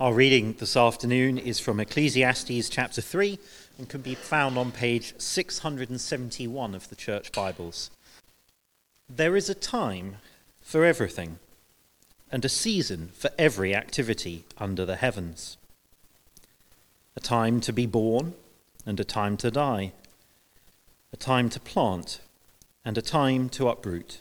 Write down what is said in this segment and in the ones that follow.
Our reading this afternoon is from Ecclesiastes chapter 3 and can be found on page 671 of the Church Bibles. There is a time for everything and a season for every activity under the heavens. A time to be born and a time to die. A time to plant and a time to uproot.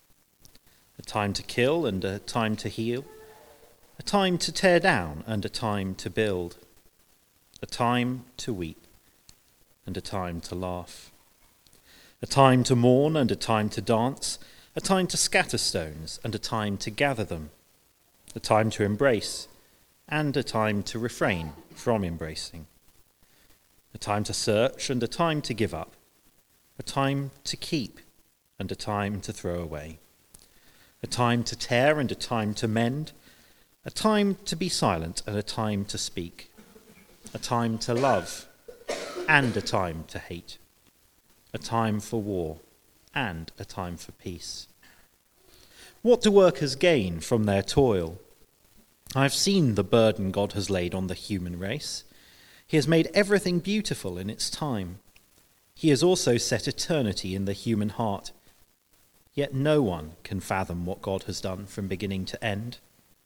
A time to kill and a time to heal. A time to tear down and a time to build. A time to weep and a time to laugh. A time to mourn and a time to dance. A time to scatter stones and a time to gather them. A time to embrace and a time to refrain from embracing. A time to search and a time to give up. A time to keep and a time to throw away. A time to tear and a time to mend. A time to be silent and a time to speak. A time to love and a time to hate. A time for war and a time for peace. What do workers gain from their toil? I have seen the burden God has laid on the human race. He has made everything beautiful in its time. He has also set eternity in the human heart. Yet no one can fathom what God has done from beginning to end.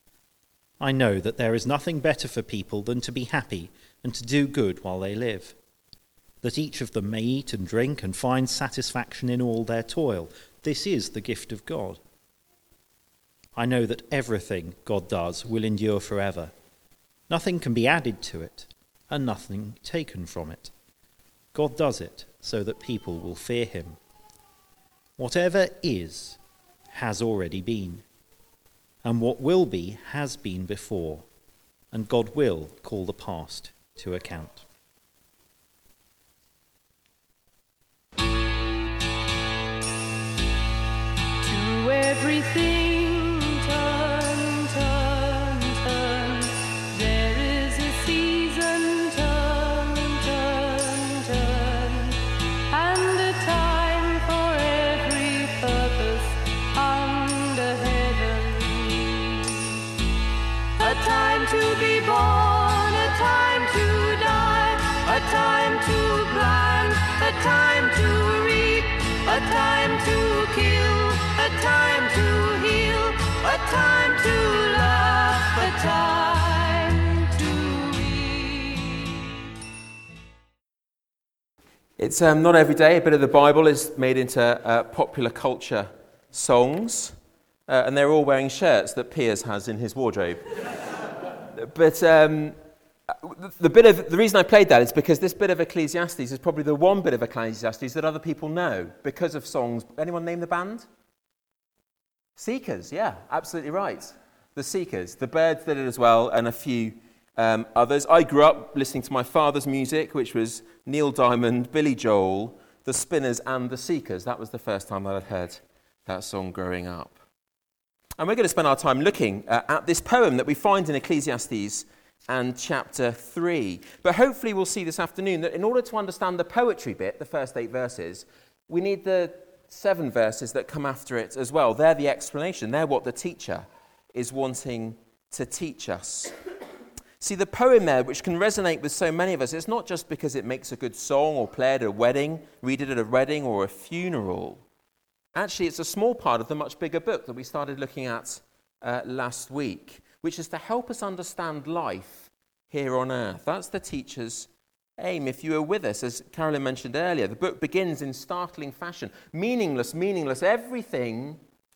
I know that there is nothing better for people than to be happy and to do good while they live, that each of them may eat and drink and find satisfaction in all their toil. This is the gift of God. I know that everything God does will endure forever. Nothing can be added to it and nothing taken from it. God does it so that people will fear him. Whatever is has already been. And what will be has been before, and God will call the past to account. To everything turn, turn, turn. There is a season, turn, turn, turn. And a time for every purpose under heaven. A time to be born, a time to die, a time to plant, a time to reap, a time to kill, a time to heal, a time to laugh, a time to weep. It's not every day a bit of the Bible is made into popular culture songs, and they're all wearing shirts that Piers has in his wardrobe. But the reason I played that is because this bit of Ecclesiastes is probably the one bit of Ecclesiastes that other people know because of songs. Anyone name the band? Seekers, yeah, absolutely right. The Seekers, the Byrds did it as well, and a few others. I grew up listening to my father's music, which was Neil Diamond, Billy Joel, the Spinners, and the Seekers. That was the first time that I'd heard that song growing up. And we're going to spend our time looking at this poem that we find in Ecclesiastes and chapter 3. But hopefully we'll see this afternoon that in order to understand the poetry bit, the first 8 verses, we need the 7 verses that come after it as well. They're the explanation. They're what the teacher is wanting to teach us. See, the poem there, which can resonate with so many of us, it's not just because it makes a good song or played at a wedding, read it at a wedding or a funeral. Actually, it's a small part of the much bigger book that we started looking at last week, which is to help us understand life here on earth. That's the teacher's aim. If you were with us, as Carolyn mentioned earlier, the book begins in startling fashion. Meaningless, meaningless, everything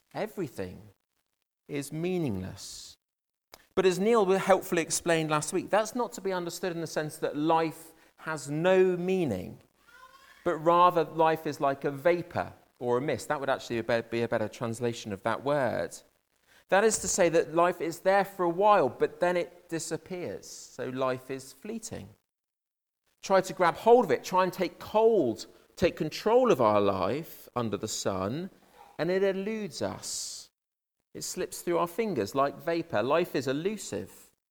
is meaningless. But as Neil helpfully explained last week, that's not to be understood in the sense that life has no meaning, but rather life is like a vapor or a mist. That would actually be a better translation of that word. That is to say that life is there for a while, but then it disappears. So life is fleeting. Try to grab hold of it, try and take control of our life under the sun, and it eludes us. It slips through our fingers like vapor. Life is elusive.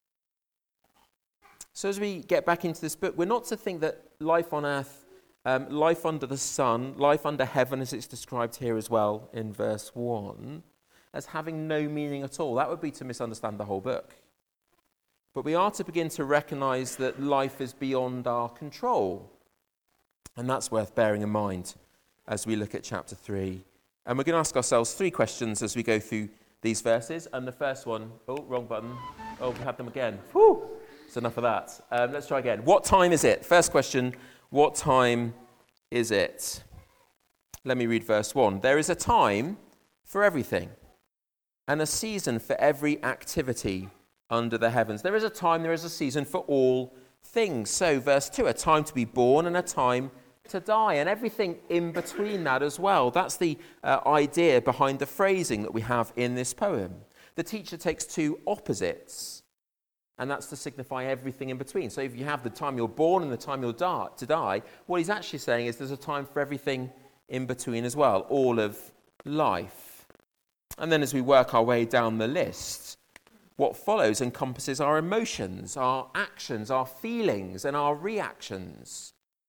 So as we get back into this book, we're not to think that life on earth, life under the sun, life under heaven, as it's described here as well in verse 1, as having no meaning at all. That would be to misunderstand the whole book. But we are to begin to recognise that life is beyond our control. And that's worth bearing in mind as we look at chapter 3. And we're going to ask ourselves 3 questions as we go through these verses. And the first one, wrong button. We had them again. Whew, it's enough of that. Let's try again. What time is it? First question, what time is it? Let me read verse 1. There is a time for everything, and a season for every activity under the heavens. There is a time, there is a season for all things. So, verse 2, a time to be born and a time to die, and everything in between that as well. That's the idea behind the phrasing that we have in this poem. The teacher takes 2 opposites, and that's to signify everything in between. So if you have the time you're born and the time you'll to die, what he's actually saying is there's a time for everything in between as well, all of life. And then as we work our way down the list, what follows encompasses our emotions, our actions, our feelings, and our reactions.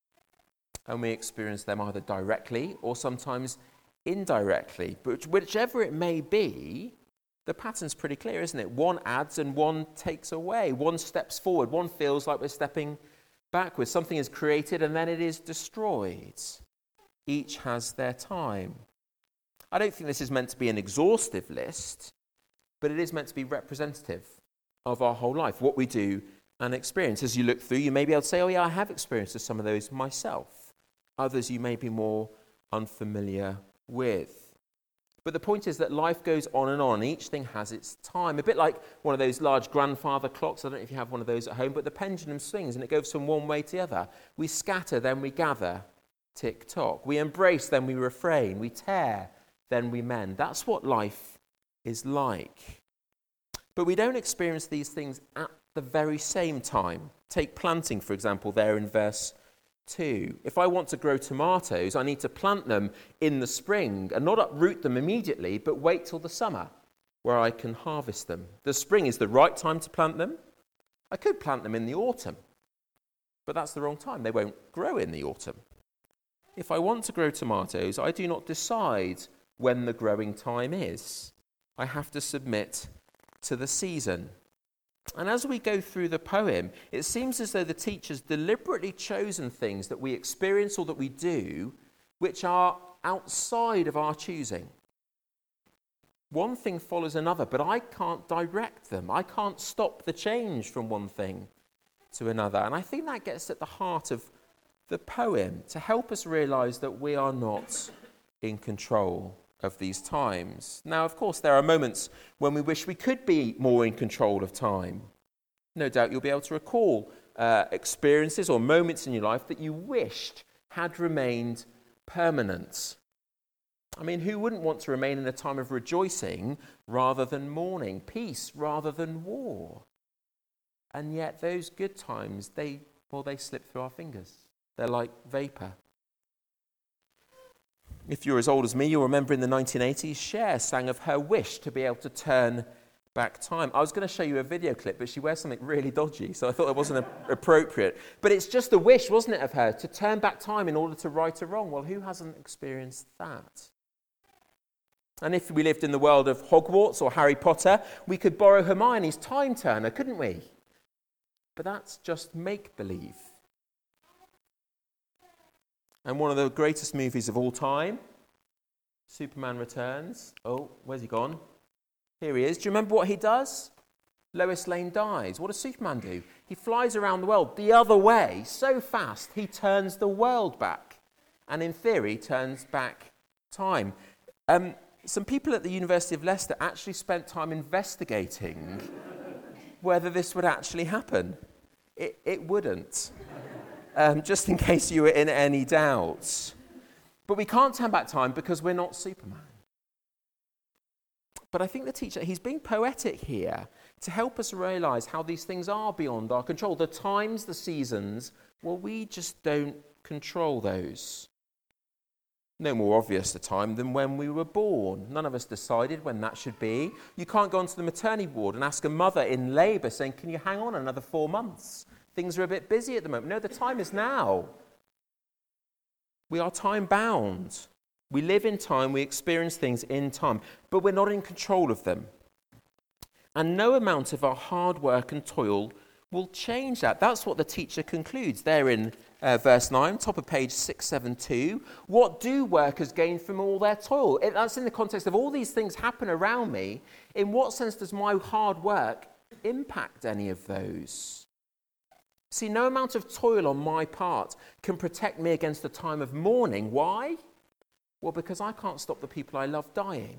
And we experience them either directly or sometimes indirectly. But whichever it may be, the pattern's pretty clear, isn't it? One adds and one takes away. One steps forward. One feels like we're stepping backwards. Something is created and then it is destroyed. Each has their time. I don't think this is meant to be an exhaustive list, but it is meant to be representative of our whole life, what we do and experience. As you look through, you may be able to say, oh yeah, I have experienced some of those myself. Others you may be more unfamiliar with. But the point is that life goes on and on. Each thing has its time. A bit like one of those large grandfather clocks. I don't know if you have one of those at home, but the pendulum swings and it goes from one way to the other. We scatter, then we gather. Tick-tock. We embrace, then we refrain. We tear, then we mend. That's what life is like. But we don't experience these things at the very same time. Take planting, for example, there in verse 2. If I want to grow tomatoes, I need to plant them in the spring and not uproot them immediately, but wait till the summer where I can harvest them. The spring is the right time to plant them. I could plant them in the autumn, but that's the wrong time. They won't grow in the autumn. If I want to grow tomatoes, I do not decide when the growing time is. I have to submit to the season. And as we go through the poem, it seems as though the teacher's deliberately chosen things that we experience or that we do, which are outside of our choosing. One thing follows another, but I can't direct them. I can't stop the change from one thing to another. And I think that gets at the heart of the poem, to help us realise that we are not in control of these times. Now, of course, there are moments when we wish we could be more in control of time. No doubt you'll be able to recall experiences or moments in your life that you wished had remained permanent. I mean, who wouldn't want to remain in a time of rejoicing rather than mourning, peace rather than war? And yet those good times, they slip through our fingers. They're like vapour. If you're as old as me, you'll remember in the 1980s, Cher sang of her wish to be able to turn back time. I was going to show you a video clip, but she wears something really dodgy, so I thought it wasn't appropriate. But it's just a wish, wasn't it, of her, to turn back time in order to right a wrong. Well, who hasn't experienced that? And if we lived in the world of Hogwarts or Harry Potter, we could borrow Hermione's time turner, couldn't we? But that's just make-believe. And one of the greatest movies of all time, Superman Returns. Oh, where's he gone? Here he is. Do you remember what he does? Lois Lane dies. What does Superman do? He flies around the world the other way so fast he turns the world back. And in theory, turns back time. Some people at the University of Leicester actually spent time investigating whether this would actually happen. It wouldn't. Just in case you were in any doubt. But we can't turn back time because we're not Superman. But I think the teacher, he's being poetic here to help us realise how these things are beyond our control. The times, the seasons, well, we just don't control those. No more obvious a time than when we were born. None of us decided when that should be. You can't go onto the maternity ward and ask a mother in labour saying, can you hang on another 4 months? Things are a bit busy at the moment. No, the time is now. We are time-bound. We live in time, we experience things in time, but we're not in control of them. And no amount of our hard work and toil will change that. That's what the teacher concludes there in verse 9, top of page 672. What do workers gain from all their toil? That's in the context of all these things happen around me. In what sense does my hard work impact any of those? See, no amount of toil on my part can protect me against a time of mourning. Why? Well, because I can't stop the people I love dying.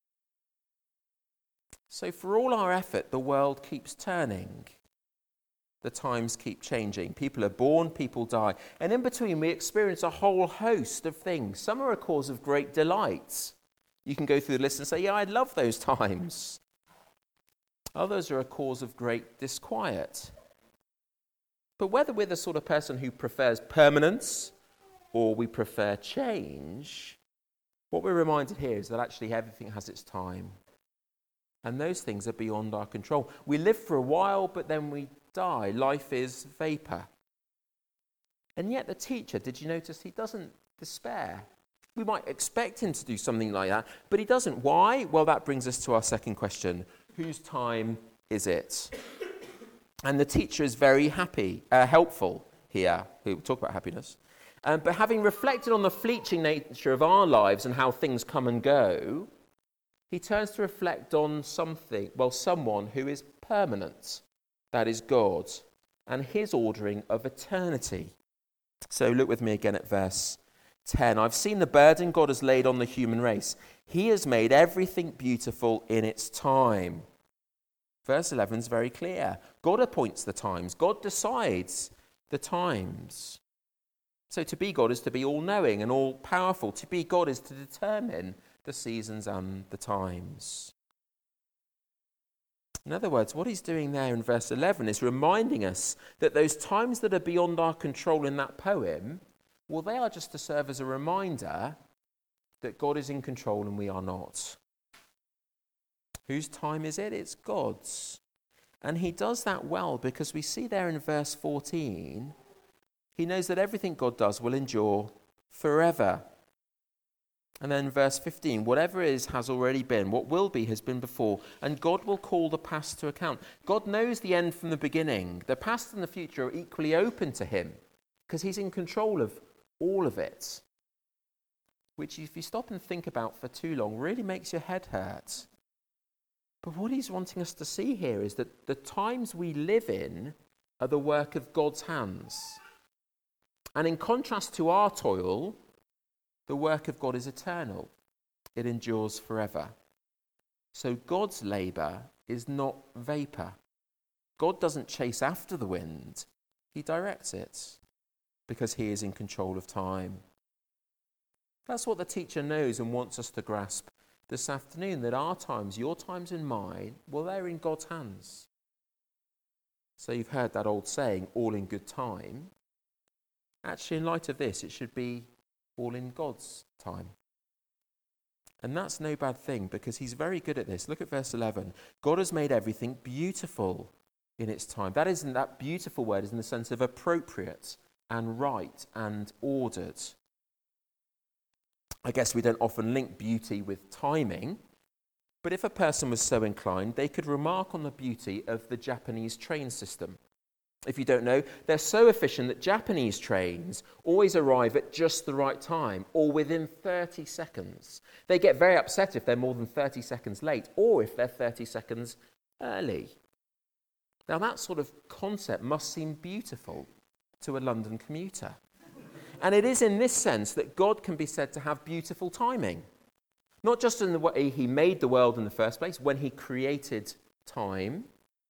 So for all our effort, the world keeps turning. The times keep changing. People are born, people die. And in between, we experience a whole host of things. Some are a cause of great delight. You can go through the list and say, yeah, I love those times. Others are a cause of great disquiet. But whether we're the sort of person who prefers permanence or we prefer change, what we're reminded here is that actually everything has its time. And those things are beyond our control. We live for a while, but then we die. Life is vapor. And yet the teacher, did you notice, he doesn't despair. We might expect him to do something like that, but he doesn't. Why? Well, that brings us to our second question. Whose time is it? And the teacher is very helpful here. We'll talk about happiness. But having reflected on the fleeting nature of our lives and how things come and go, he turns to reflect on someone who is permanent. That is God and his ordering of eternity. So look with me again at verse 10. I've seen the burden God has laid on the human race. He has made everything beautiful in its time. Verse 11 is very clear. God appoints the times. God decides the times. So to be God is to be all-knowing and all-powerful. To be God is to determine the seasons and the times. In other words, what he's doing there in verse 11 is reminding us that those times that are beyond our control in that poem, well, they are just to serve as a reminder that God is in control and we are not. Whose time is it? It's God's. And he does that well because we see there in verse 14, he knows that everything God does will endure forever. And then verse 15, whatever is has already been, what will be has been before, and God will call the past to account. God knows the end from the beginning. The past and the future are equally open to him because he's in control of all of it, which if you stop and think about for too long really makes your head hurt. But what he's wanting us to see here is that the times we live in are the work of God's hands. And in contrast to our toil, the work of God is eternal. It endures forever. So God's labour is not vapour. God doesn't chase after the wind. He directs it because he is in control of time. That's what the teacher knows and wants us to grasp this afternoon, that our times, your times and mine, well, they're in God's hands. So you've heard that old saying, all in good time. Actually, in light of this, it should be all in God's time. And that's no bad thing because he's very good at this. Look at verse 11. God has made everything beautiful in its time. That beautiful word is in the sense of appropriate and right and ordered. I guess we don't often link beauty with timing, but if a person was so inclined, they could remark on the beauty of the Japanese train system. If you don't know, they're so efficient that Japanese trains always arrive at just the right time or within 30 seconds. They get very upset if they're more than 30 seconds late or if they're 30 seconds early. Now that sort of concept must seem beautiful to a London commuter. And it is in this sense that God can be said to have beautiful timing. Not just in the way he made the world in the first place, when he created time,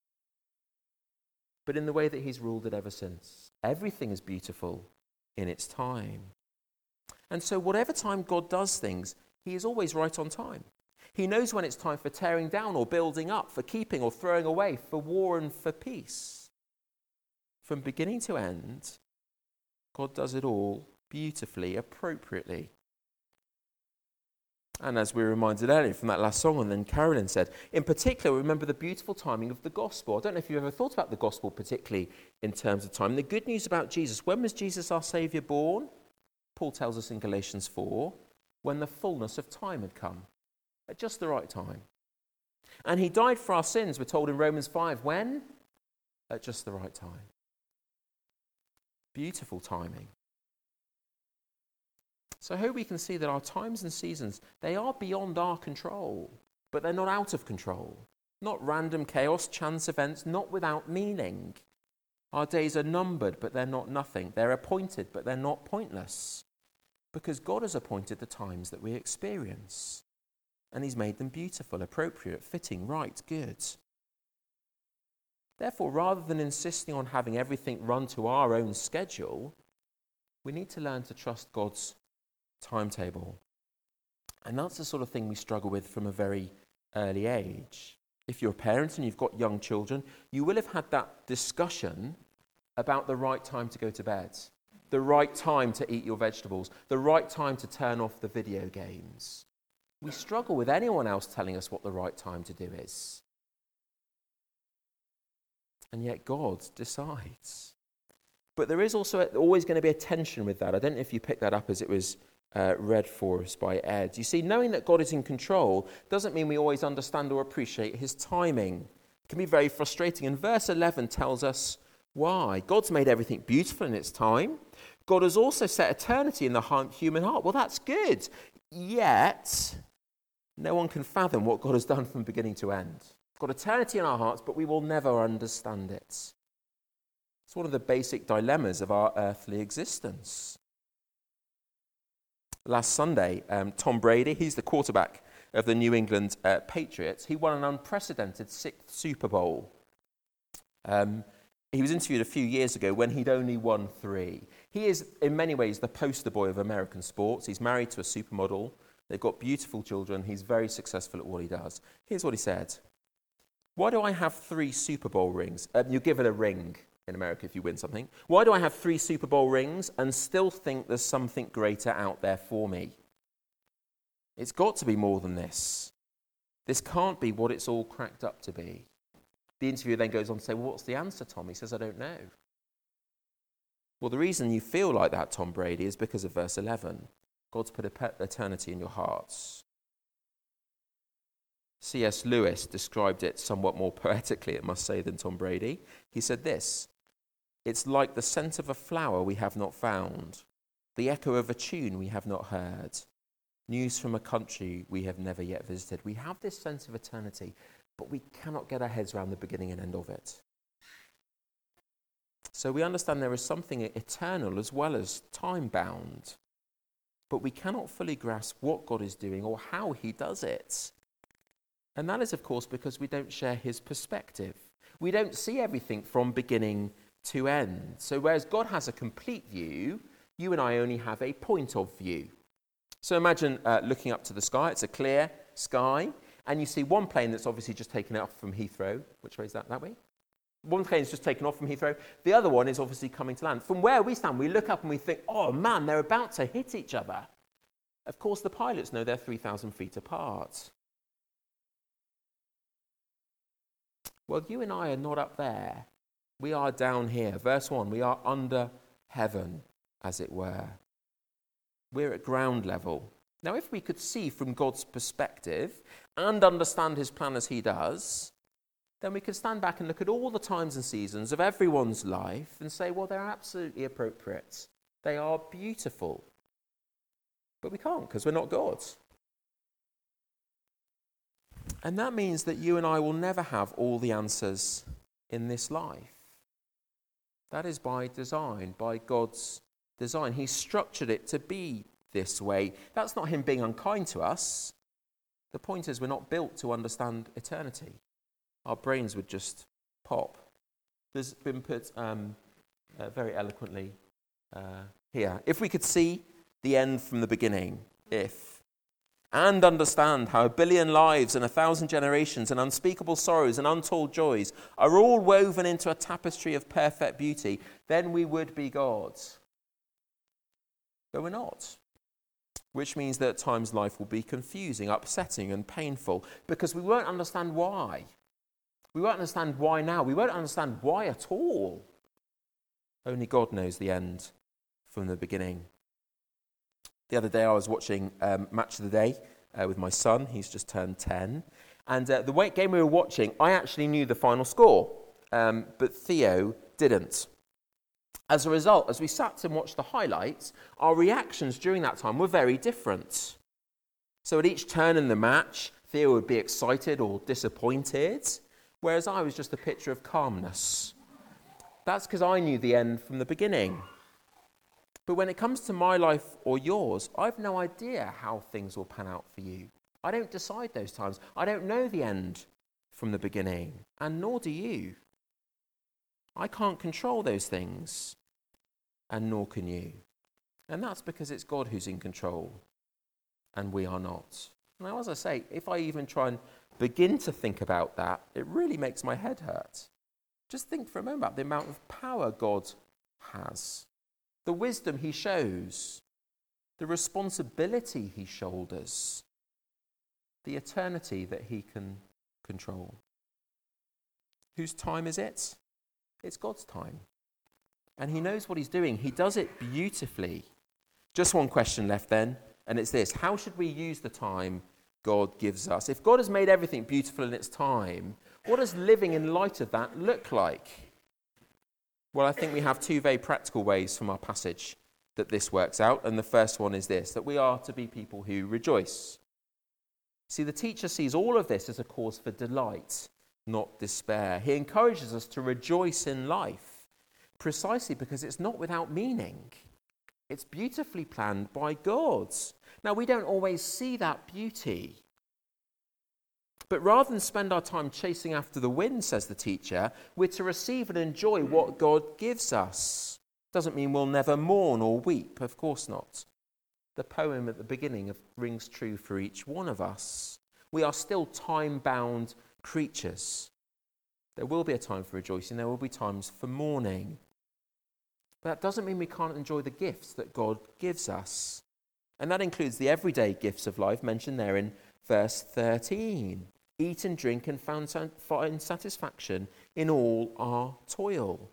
but in the way that he's ruled it ever since. Everything is beautiful in its time. And so whatever time God does things, he is always right on time. He knows when it's time for tearing down or building up, for keeping or throwing away, for war and for peace. From beginning to end, God does it all beautifully, appropriately. And as we were reminded earlier from that last song, and then Carolyn said, in particular, remember the beautiful timing of the gospel. I don't know if you've ever thought about the gospel particularly in terms of time. The good news about Jesus, when was Jesus our Saviour born? Paul tells us in Galatians 4, when the fullness of time had come, at just the right time. And he died for our sins, we're told in Romans 5. When? At just the right time. Beautiful timing. So I hope we can see that our times and seasons, they are beyond our control, but they're not out of control. Not random chaos, chance events, not without meaning. Our days are numbered, but they're not nothing. They're appointed, but they're not pointless. Because God has appointed the times that we experience. And he's made them beautiful, appropriate, fitting, right, good. Therefore, rather than insisting on having everything run to our own schedule, we need to learn to trust God's timetable. And that's the sort of thing we struggle with from a very early age. If you're a parent and you've got young children, you will have had that discussion about the right time to go to bed, the right time to eat your vegetables, the right time to turn off the video games. We struggle with anyone else telling us what the right time to do is. And yet God decides. But there is also always going to be a tension with that. I don't know if you picked that up as it was read for us by Ed. You see, knowing that God is in control doesn't mean we always understand or appreciate his timing. It can be very frustrating. And verse 11 tells us why. God's made everything beautiful in its time. God has also set eternity in the human heart. Well, that's good. Yet, no one can fathom what God has done from beginning to end. We've got eternity in our hearts, but we will never understand it. It's one of the basic dilemmas of our earthly existence. Last Sunday, Tom Brady, he's the quarterback of the New England Patriots. He won an unprecedented 6th Super Bowl. He was interviewed a few years ago when he'd only won 3. He is, in many ways, the poster boy of American sports. He's married to a supermodel. They've got beautiful children. He's very successful at what he does. Here's what he said. Why do I have 3 Super Bowl rings? You give it a ring in America if you win something. Why do I have 3 Super Bowl rings and still think there's something greater out there for me? It's got to be more than this. This can't be what it's all cracked up to be. The interviewer then goes on to say, well, what's the answer, Tom? He says, I don't know. Well, the reason you feel like that, Tom Brady, is because of verse 11. God's put eternity in your hearts. C.S. Lewis described it somewhat more poetically, it must say, than Tom Brady. He said this, it's like the scent of a flower we have not found, the echo of a tune we have not heard, news from a country we have never yet visited. We have this sense of eternity, but we cannot get our heads around the beginning and end of it. So we understand there is something eternal as well as time-bound, but we cannot fully grasp what God is doing or how he does it. And that is, of course, because we don't share his perspective. We don't see everything from beginning to end. So whereas God has a complete view, you and I only have a point of view. So imagine looking up to the sky. It's a clear sky. And you see one plane that's obviously just taken off from Heathrow. Which way is that? That way? One plane's just taken off from Heathrow. The other one is obviously coming to land. From where we stand, we look up and we think, oh man, they're about to hit each other. Of course, the pilots know they're 3,000 feet apart. Well, you and I are not up there. We are down here. Verse 1, we are under heaven, as it were. We're at ground level. Now, if we could see from God's perspective and understand his plan as he does, then we could stand back and look at all the times and seasons of everyone's life and say, well, they're absolutely appropriate. They are beautiful. But we can't because we're not God. And that means that you and I will never have all the answers in this life. That is by design, by God's design. He structured it to be this way. That's not him being unkind to us. The point is we're not built to understand eternity. Our brains would just pop. There's been put very eloquently here. If we could see the end from the beginning, and understand how 1 billion lives and 1,000 generations and unspeakable sorrows and untold joys are all woven into a tapestry of perfect beauty, then we would be gods. But we're not. Which means that at times life will be confusing, upsetting and painful because we won't understand why. We won't understand why now. We won't understand why at all. Only God knows the end from the beginning. The other day I was watching Match of the Day with my son. He's just turned 10. And the game we were watching, I actually knew the final score, but Theo didn't. As a result, as we sat and watched the highlights, our reactions during that time were very different. So at each turn in the match, Theo would be excited or disappointed, whereas I was just a picture of calmness. That's because I knew the end from the beginning. But when it comes to my life or yours, I've no idea how things will pan out for you. I don't decide those times. I don't know the end from the beginning, and nor do you. I can't control those things, and nor can you. And that's because it's God who's in control, and we are not. Now, as I say, if I even try and begin to think about that, it really makes my head hurt. Just think for a moment about the amount of power God has, the wisdom he shows, the responsibility he shoulders, the eternity that he can control. Whose time is it? It's God's time. And he knows what he's doing. He does it beautifully. Just one question left then, and it's this. How should we use the time God gives us? If God has made everything beautiful in its time, what does living in light of that look like? Well, I think we have two very practical ways from our passage that this works out. And the first one is this, that we are to be people who rejoice. See, the teacher sees all of this as a cause for delight, not despair. He encourages us to rejoice in life, precisely because it's not without meaning. It's beautifully planned by God. Now, we don't always see that beauty. But rather than spend our time chasing after the wind, says the teacher, we're to receive and enjoy what God gives us. Doesn't mean we'll never mourn or weep, of course not. The poem at the beginning rings true for each one of us. We are still time-bound creatures. There will be a time for rejoicing, there will be times for mourning. But that doesn't mean we can't enjoy the gifts that God gives us. And that includes the everyday gifts of life mentioned there in verse 13. Eat and drink and find satisfaction in all our toil.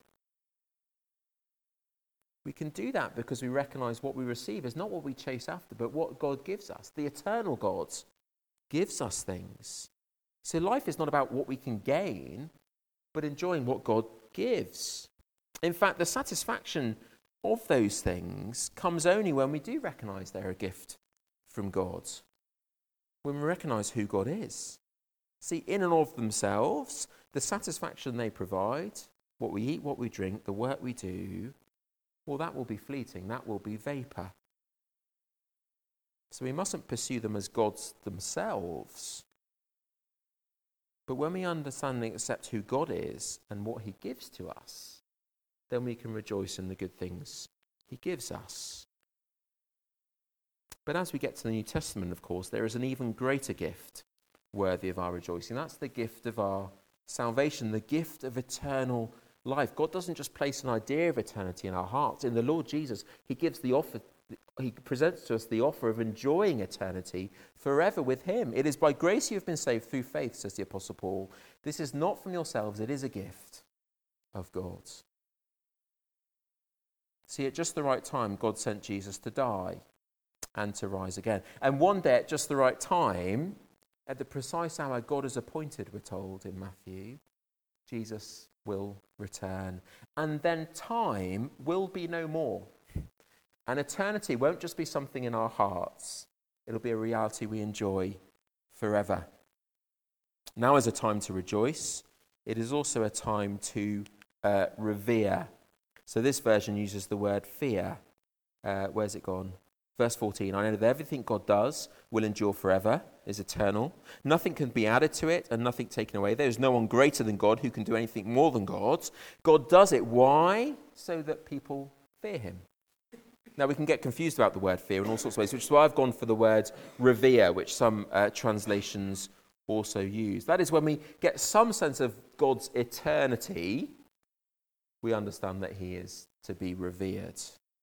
We can do that because we recognize what we receive is not what we chase after, but what God gives us. The eternal God gives us things. So life is not about what we can gain, but enjoying what God gives. In fact, the satisfaction of those things comes only when we do recognize they're a gift from God. When we recognize who God is. See, in and of themselves, the satisfaction they provide, what we eat, what we drink, the work we do, well, that will be fleeting, that will be vapor. So we mustn't pursue them as gods themselves. But when we understand and accept who God is and what he gives to us, then we can rejoice in the good things he gives us. But as we get to the New Testament, of course, there is an even greater gift worthy of our rejoicing. That's the gift of our salvation, the gift of eternal life. God doesn't just place an idea of eternity in our hearts. In the Lord Jesus, he presents to us the offer of enjoying eternity forever with him. It is by grace you have been saved through faith, says the Apostle Paul. This is not from yourselves, it is a gift of God. See, at just the right time, God sent Jesus to die and to rise again. And one day, at just the right time, at the precise hour God has appointed, we're told in Matthew, Jesus will return. And then time will be no more. And eternity won't just be something in our hearts. It'll be a reality we enjoy forever. Now is a time to rejoice. It is also a time to revere. So this version uses the word fear. Where's it gone? Verse 14, I know that everything God does will endure forever, is eternal. Nothing can be added to it and nothing taken away. There is no one greater than God who can do anything more than God. God does it. Why? So that people fear him. Now, we can get confused about the word fear in all sorts of ways, which is why I've gone for the word revere, which some translations also use. That is, when we get some sense of God's eternity, we understand that he is to be revered,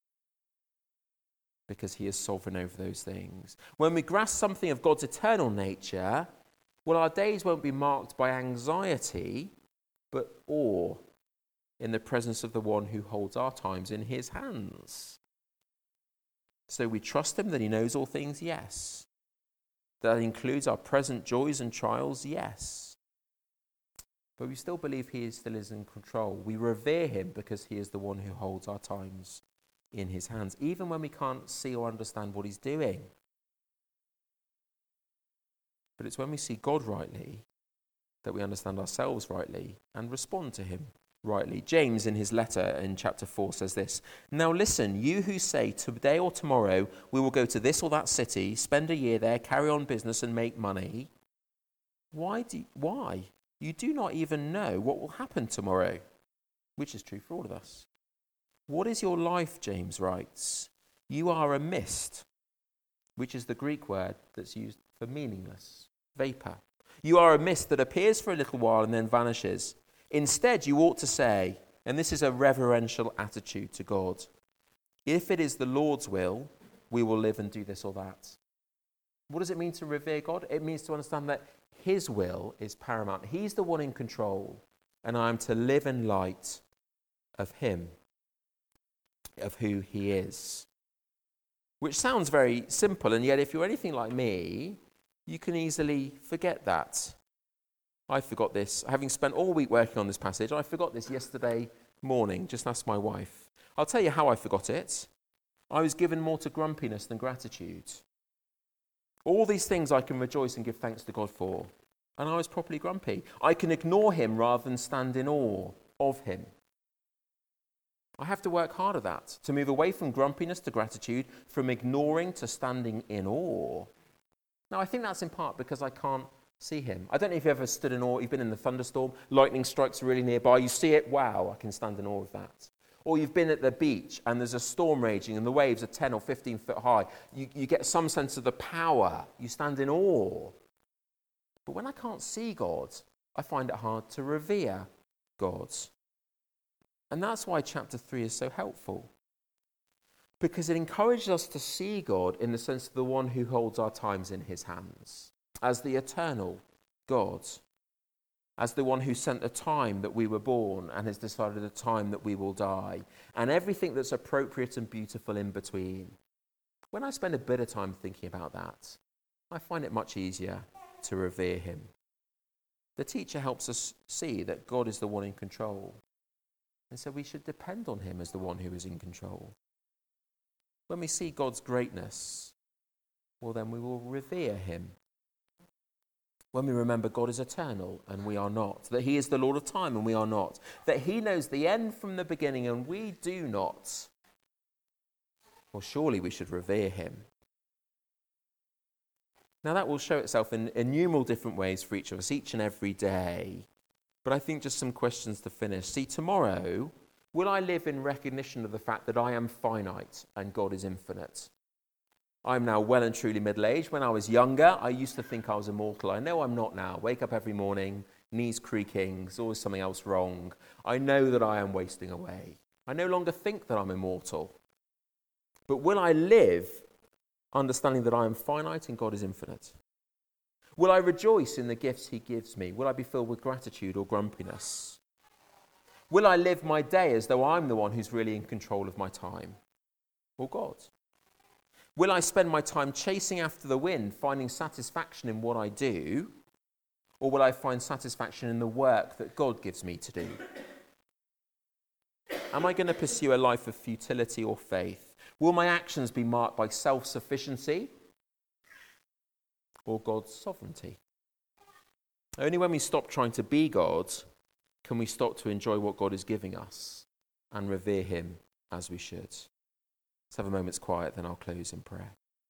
because he is sovereign over those things. When we grasp something of God's eternal nature, well, our days won't be marked by anxiety, but awe in the presence of the one who holds our times in his hands. So we trust him that he knows all things, yes. That includes our present joys and trials, yes. But we still believe he still is in control. We revere him because he is the one who holds our times in his hands, even when we can't see or understand what he's doing. But it's when we see God rightly that we understand ourselves rightly and respond to him rightly. James, in his letter in chapter 4, says this: "Now listen, you who say, today or tomorrow we will go to this or that city, spend a year there, carry on business and make money. Why? You do not even know what will happen tomorrow," which is true for all of us. "What is your life?" James writes. "You are a mist," which is the Greek word that's used for meaningless, vapor. "You are a mist that appears for a little while and then vanishes. Instead, you ought to say," and this is a reverential attitude to God, "if it is the Lord's will, we will live and do this or that." What does it mean to revere God? It means to understand that his will is paramount. He's the one in control, and I am to live in light of him, of who he is. Which sounds very simple, and yet if you're anything like me, you can easily forget that. I forgot this. Having spent all week working on this passage, I forgot this yesterday morning. Just ask my wife. I'll tell you how I forgot it. I was given more to grumpiness than gratitude. All these things I can rejoice and give thanks to God for, and I was properly grumpy. I can ignore him rather than stand in awe of him. I have to work hard at that, to move away from grumpiness to gratitude, from ignoring to standing in awe. Now, I think that's in part because I can't see him. I don't know if you've ever stood in awe. You've been in the thunderstorm, lightning strikes really nearby, you see it, wow, I can stand in awe of that. Or you've been at the beach and there's a storm raging and the waves are 10 or 15 foot high. You get some sense of the power. You stand in awe. But when I can't see God, I find it hard to revere God. And that's why chapter 3 is so helpful. Because it encourages us to see God in the sense of the one who holds our times in his hands, as the eternal God, as the one who sent the time that we were born and has decided the time that we will die, and everything that's appropriate and beautiful in between. When I spend a bit of time thinking about that, I find it much easier to revere him. The teacher helps us see that God is the one in control, and so we should depend on him as the one who is in control. When we see God's greatness, well, then we will revere him. When we remember God is eternal and we are not, that he is the Lord of time and we are not, that he knows the end from the beginning and we do not, well, surely we should revere him. Now, that will show itself in innumerable different ways for each of us, each and every day. But I think just some questions to finish. See, tomorrow, will I live in recognition of the fact that I am finite and God is infinite? I'm now well and truly middle-aged. When I was younger, I used to think I was immortal. I know I'm not now. Wake up every morning, knees creaking, there's always something else wrong. I know that I am wasting away. I no longer think that I'm immortal. But will I live understanding that I am finite and God is infinite? Will I rejoice in the gifts he gives me? Will I be filled with gratitude or grumpiness? Will I live my day as though I'm the one who's really in control of my time? Or God? Will I spend my time chasing after the wind, finding satisfaction in what I do? Or will I find satisfaction in the work that God gives me to do? Am I going to pursue a life of futility or faith? Will my actions be marked by self-sufficiency or God's sovereignty? Only when we stop trying to be God can we stop to enjoy what God is giving us and revere him as we should. Let's have a moment's quiet, then I'll close in prayer.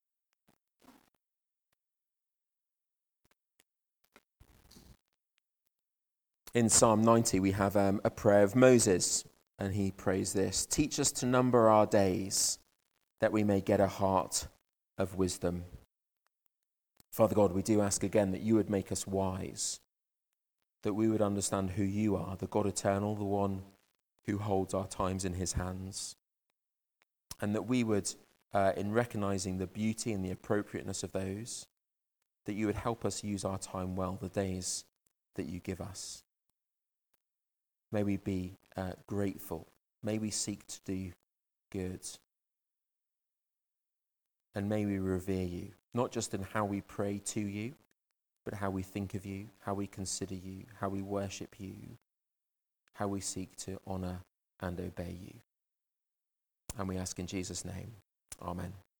In Psalm 90, we have a prayer of Moses, and he prays this: "Teach us to number our days, that we may get a heart of wisdom." Father God, we do ask again that you would make us wise, that we would understand who you are, the God eternal, the one who holds our times in his hands. And that we would, in recognizing the beauty and the appropriateness of those, that you would help us use our time well, the days that you give us. May we be grateful. May we seek to do good. And may we revere you not just in how we pray to you, but how we think of you, how we consider you, how we worship you, how we seek to honour and obey you. And we ask in Jesus' name, amen.